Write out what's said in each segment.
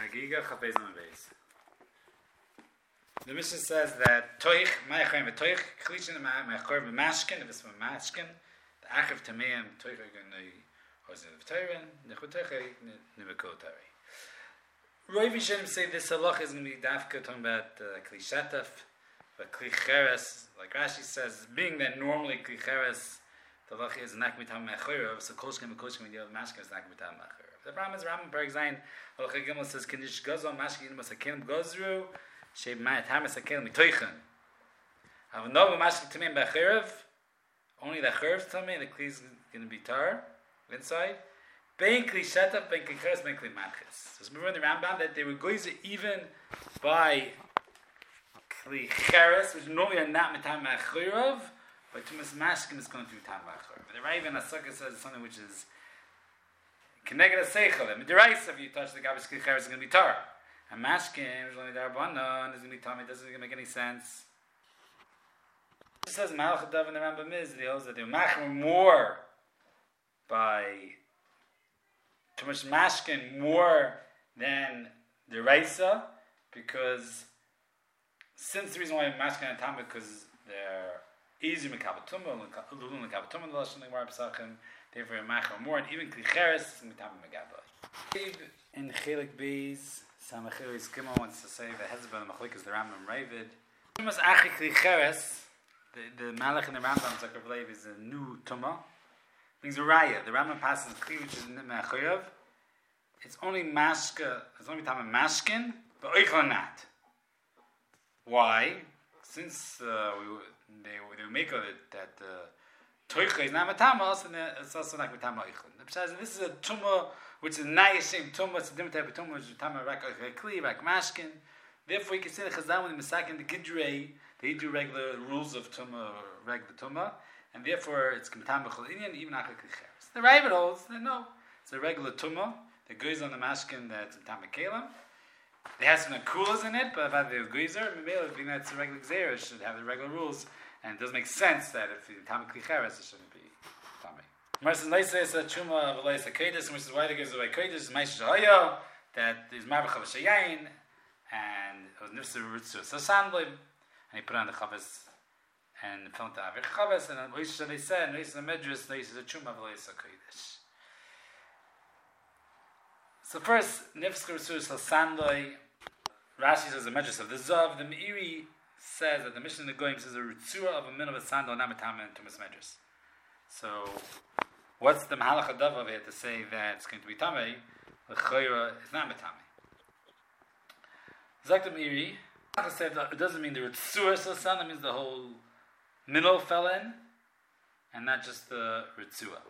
Hagiga Chafez on base. The Mishnah says that Toich, Ma'achayim v'Toich, Chlichin Ma'achor v'Mashkin, if it's from Mashkin, the Achiv Tameim, Toich Haganoi, Hozin v'Toirin, Nechutechei, Nivakotari. Roy Vishanim say this halach is going to be Dafka talking about Kli Shetef, but Kli Cheres, like Rashi says, being that normally Kli Cheres, the halach is Nakmitam Ma'achor, so Kolshkim v'Kolshkim and Yel Mashkin is Nakmitam Ma'achor. The problem is Rambam Perek Zayin, Halacha Gimel says Kedish Gazal Mashkin Masakim Gozru Sheib Ma'at Hamasakim Mitoichen. Have no Mashkin Tamim B'Achirev. Only the Chirev's Tamim. The Kli is going to be tar inside. Bein Kli Shetaf, Bein Kli Cheres, Bein Kli Matches. So it's moving the Rambam that they were going to even by Kli Cheres, which normally are not Mitam B'Achirev, but Tumas Mashkin is going to be Mitam B'Achirev. The Rav in Asaka says something which is Keneged Seichel, and Midiraisa, if you touch the garbage Kli Cheres, is going to be tar. And Mashkin, which is only Darabana, is going to be tar. It doesn't make any sense. It says Malach Hadav in the Rambam is that he holds that they were more by too much Mashkin more than the Raisa, because since the reason why Mashkin and Tam, because they're easy Mekabatumah, Lulun Mekabatumah, the Lashon Gemara Pesachim. Therefore, Machar more, and even Klicheres is Mitam Megabah. In Chelik Beis, Samachiris Gimel wants to say the Hezbollah Machlik is the Rambam Ravid. Tumas Achi Klicheres, the Malach in the Rambam Zakar Vlev is a new Tumah. Means a Raya. The Rambam passes Kli, which is Mechayev. It's only Mashka, it's only Mitam Mashkin, but Oichel not. Why? Since they make of it that Toicha is not matamos, and it's also not matama oichlin. This is a tumah which is nayashim tumah. It's a different type of tumah, which is tama rak kli, rak mashkin. Therefore, you can say the chazal when the masakin the gidrei they do regular rules of tumah, regular tumah, and therefore it's matama b'chol even after klicheres. The Ravid holds that no, it's a regular tumah that goes on the mashkin that's matama kelim. There has some akulas in it, but if I have the geyser, maybe being that it's a regular geyser, it should have the regular rules. And it does make sense that if you Tami Klicheres, it shouldn't be Tami. Marcus Leisa is a Chuma of Leisa Kedis, which is why they gives away Kedis, Maish Shahaya, that is Mavach of Shayain, and it was Nifsa Rutsu Sasandlim, and he put on the Chavas, and fell into Avir Chavas, and Leisa they said, Leisa the Medris, Leisa is a Chuma of Leisa Kedis. So first, Nifsa Rutsu Sasandlim, Rashi says the Medris of the Zav, the Meiri says that the mission of the Goyim says a ritzura of a min of a sandal not matama and tumas medras. So, what's the mahalach hadav over here to say that it's going to be tamei? The chayra is not matame. Zakta Meiri said that it doesn't mean the ritzura of the sandal, means the whole middle fell in, and not just the ritzura.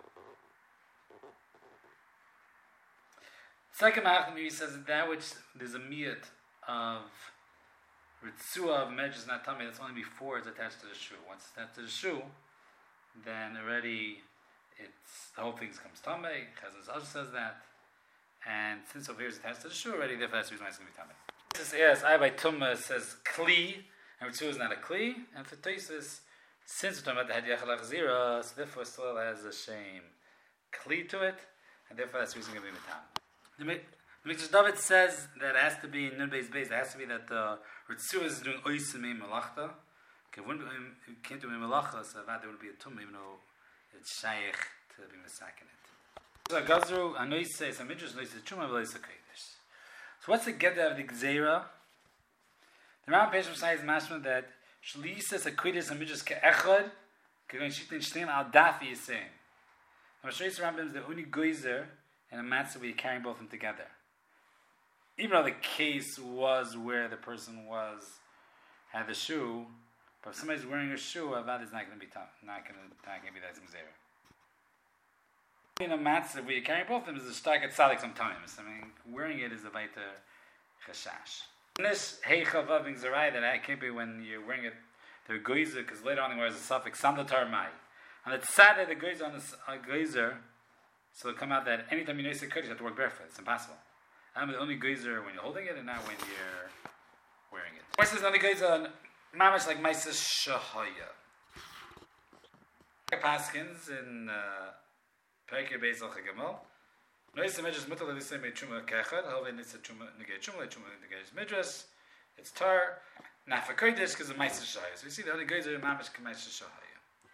Second mahalach Meiri says that which there's a miyat of Ritzua of Medj is not tummy, that's only before it's attached to the shoe. Once it's attached to the shoe, then already the whole thing becomes tummy. Chazon also says that. And since over here it's attached to the shoe already, therefore that's the reason why it's going to be tummy. This is I by Tumma says Kli, and Ritzua is not a Kli. And for Tosis, since we're talking about the Hadiyach Lachzira, so therefore it still has a shame Kli to it, and therefore that's the reason it's going to be Mitam. The Mikdash David says that it has to be in Nun Beis Beis. It has to be that the Ritzua is doing Oisim Mei Malachta. Okay, when you can't do Mei Malachta, so that there would be a Tumma, even though it's Shaykh to be Mesakin it. So Gazru, I know you say, some Midrash, no, you say, Chuma V'lei Sakeidish. So what's the Gedda of the Gzeira? The Ram Pesach says Mashma that Shlisa Sakeidish and Midrash Ke'echad, Ke'gon Shitin Shneim Al Dafi is saying. Now, Shreis Rambam is the only Goizer and a matzah where you're carrying both of them together. Even though the case was where the person had the shoe, but if somebody's wearing a shoe, Avad is not going to be not going to be that zimzera. In a matzah where you're carrying both of them is a stark at tzaddik sometimes. I mean, wearing it is a vaita chashash. In this heichavav in zerai that it can't be when you're wearing it, they're geyser, because later on he wears a suffix samdatar mai. And it's sad that the geyser on the geyser, so it'll come out that anytime you know you have to work barefoot. It's impossible. I'm the only geyser when you're holding it, and not when you're wearing it. What's this only geyser? Mamash like Maisa Shahaya. Paskins in Perikei Beis Al Chagamol Noisa Midrash Mutal Lisa made Chuma Kechad, Halve Nitsa Chuma Negay Chuma Negay Midrash. It's Tar. Nafakoidish because of Maisa Shaya. So we see the other guys are Mamish Kamaisa Shaya.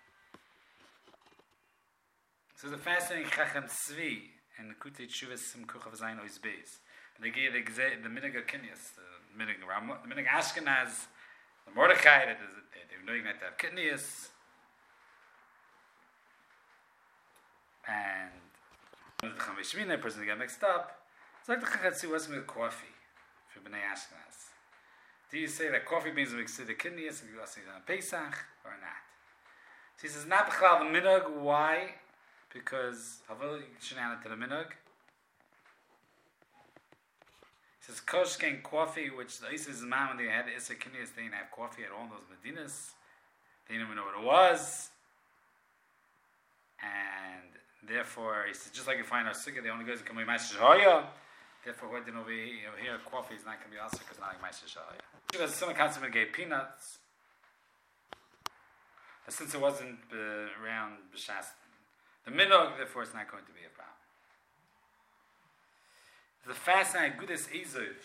So there's a fascinating Chacham Tzvi and the Kutei Tshuvas Simkuch of Zayin Ois Beis. They gave the Minig Kinyas, the Minig Ashkenaz, the Mordechai, that they were knowing that they have Kinyas. And the Chamishmina, person that got mixed up. It's like the Chachatzi was with coffee for Bnei Ashkenaz. Do you say that coffee beans are mixed with the kidneys and you also eat on Pesach or not? So he says, not b'chlal the minhag. Why? Because havol shenan to the minhag. He says, koshken coffee, which the Isis mom when they had the Issa kidneys, they didn't have coffee at all in those Medinas. They didn't even know what it was. And therefore, he says, just like you find our sukkah, the only guys that come with Master Shahaya. Therefore, what over here, coffee is not going to be also because not like Master Shahaya. There's a similar concept of gay peanuts. But since it wasn't around B'Shas, the minog, therefore, it's not going to be a problem. The fascinating Gudas Ezuv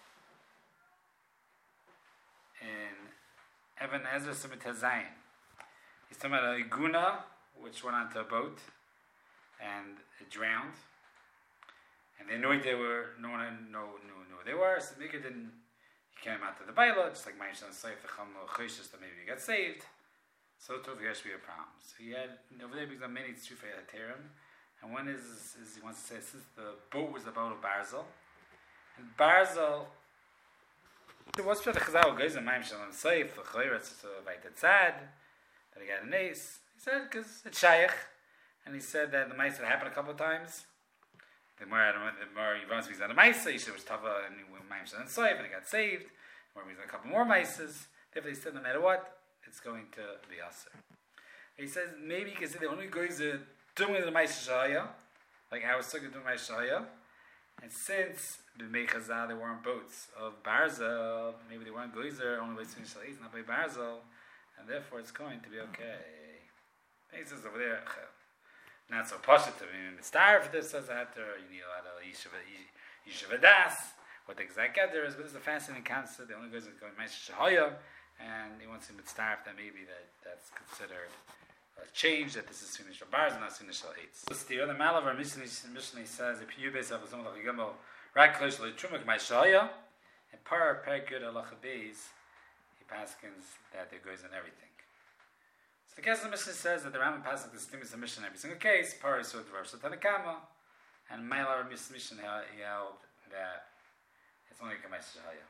in Evan Ezra Summit Hazayin. He's talking about a Iguna which went onto a boat and it drowned. And they knew they were, no one knew who they were, so Mika didn't, he came out to the Baila, just like Ma'ishan Seif, the Chamo Choshes, that maybe he got saved. So it told should be a problem. So he had, over there, because many Tzufei Haterim, and one is he wants to say, since the boat was the boat of Barzel, and Barzel, it was for the Chazal guys in Ma'ishan Seif, the Chayretz, by the Tzad, that he got an ace. He said, because it's Shaykh, and he said that the mice had happened a couple of times. The more Yvonne speaks on the mice, he was Tava and he went Ma'ishan Seif, and he got saved. More means a couple more mices. Therefore, he said, no matter what, it's going to be aser. He says maybe you can say the only guys are doing the Ma'aseh Shahaya, like I was talking doing Ma'aseh Shahaya, and since the Mechazah they weren't boats of Barzel, maybe they weren't geyser, only by Sunnah Shalit, not by Barzel, and therefore it's going to be okay. He says over there, not so positive. I mean, it's tired for this, says after you need a lot of Yeshiva Das, what the exact gather is, but it's a fascinating concept. The only guys are going Ma'aseh Shahaya. And he wants him to start that maybe that's considered a change, that this is Sunnah Shal Bars and not Sunnah Shal Eitz. The other Malavar Mishnah says, if you base up with some of the Gimel, right close to the Trumak Ma'ashaya, and Par Good Halacha Beis, he paskins that there goes in everything. So the case of the Mishnah says that the Rambam passes the stimulus of Mishnah in every single case, Par is sort of Rav Tanakama, and Malavar Mishnah he held that it's only Kamashaya.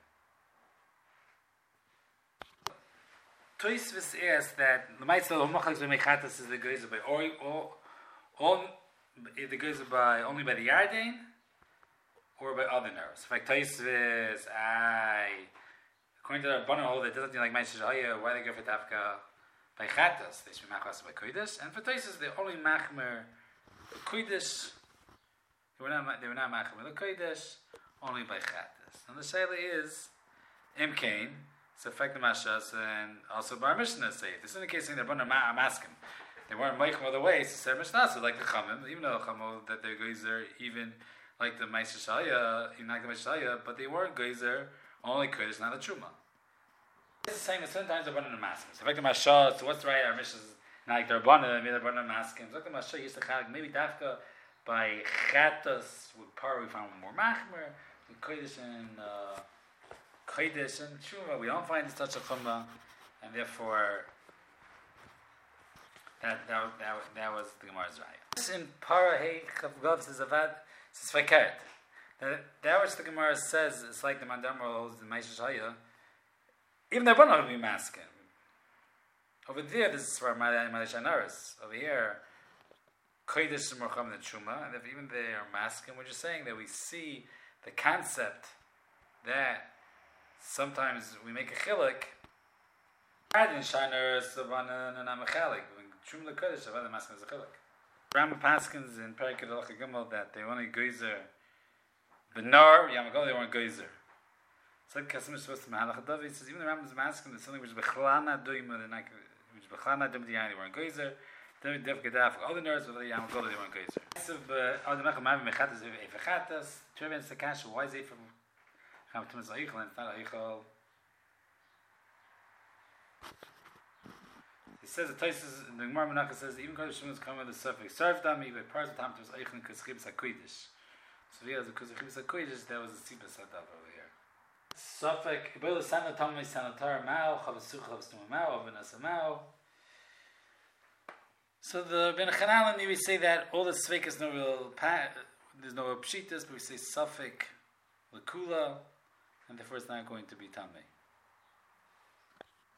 Toisvis asks that the Meitzah of Machas Mechatas is the goes by all the goes by only by the Yarden or by other nerves. In fact, Toisvis, according to the Rabbanan hold that doesn't like Meitzah Shahaya, why they go for Tafka by Chatas? They should be Machas by Kodesh, and for Toisvis they only Machmer Kodesh. They were not Machmer the Kodesh, only by Chatas. And the Shaila is Imkain. It's affecting Mashas and also Bar Mishnah say this is in the case in the Rabbanan Maskim. They weren't Meichel all the way, so said Mishnah, so like the Chamim, even though the Chamim that their geyser even like the Ma'aseh Shahaya, even like the Ma'aseh Shahaya, but they weren't geyser only Kodesh, not a Truma. It's the same as sometimes the Rabbanan Maskim. So affecting Mashas, so what's right? Our Mishnahs like the Rabbanan, maybe the Rabbanan Maskim. So like the Mashas used to chalik maybe Dafka by Chatas with Par we found more Machmer, with Kodesh and Kodesh and Tshuva, we don't find such a chumrah, and therefore that was the Gemara's right. In Parahei Chavgav says Avad says Fakert. That which the Gemara says it's like the Mandamar holds the Ma'aseh Shahaya. Even the Rabbanan will be masking. Over there, this is for Ma'aseh Naris. Over here, Kodesh is more chum than Tshuva, and if even they are masking, we're just saying that we see the concept that sometimes we make a chilek. In Shiner Savana and Amachalik. When Chum the Kodesh, Savana Maskin is a chilek. Rambam Paskins in Perikid Halacha Gimel that they only geyser Benar, Yamagol, they weren't geyser. It's like Kasim is supposed to Mahalach David. He says even the Rambam's masking that something which Bechlana Doim, which Bechlana Doim the they weren't geyser. Then we get that for other nerds, but I'm going to do one case. So, other Mecham Mavim Mechatas Evechatas. Turban Sakash. Why is it from Hamtumas Eichel and not Eichel? He says the Taisus, the Gemara Menachah says even Kodesh Shimon come with the suffix served them even parts of time to Eichel because Chibs Hakodesh. So he has because Chibs Hakodesh there was a Sibas Hadav over here. Suffix Ibel Sana Tamei Sanatar Mao Chavasuch Chavastum Mao Avenas Mao. So the Ben Chanalan we say that all the Sveik is no real there's no pshitas, but we say suffix Lakula, and therefore it's not going to be Tamei.